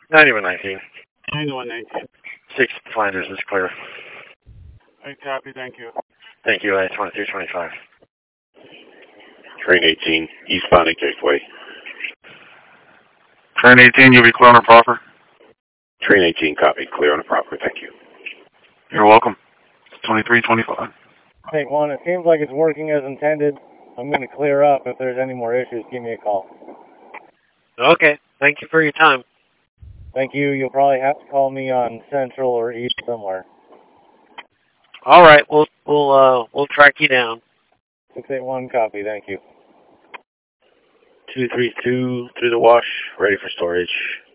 9119. 9119. 6 Flanders is clear. I copy, thank you. Thank you, 2325. Train 18, eastbound at Gateway. Train 18, you'll be clear on the proper. Train 18, copy. Clear on the proper, thank you. You're welcome. 2325. Take 1, it seems like it's working as intended. I'm going to clear up. If there's any more issues, give me a call. Okay, thank you for your time. Thank you. You'll probably have to call me on Central or East somewhere. All right, we'll track you down. 681, copy, thank you. 232 through the wash, ready for storage.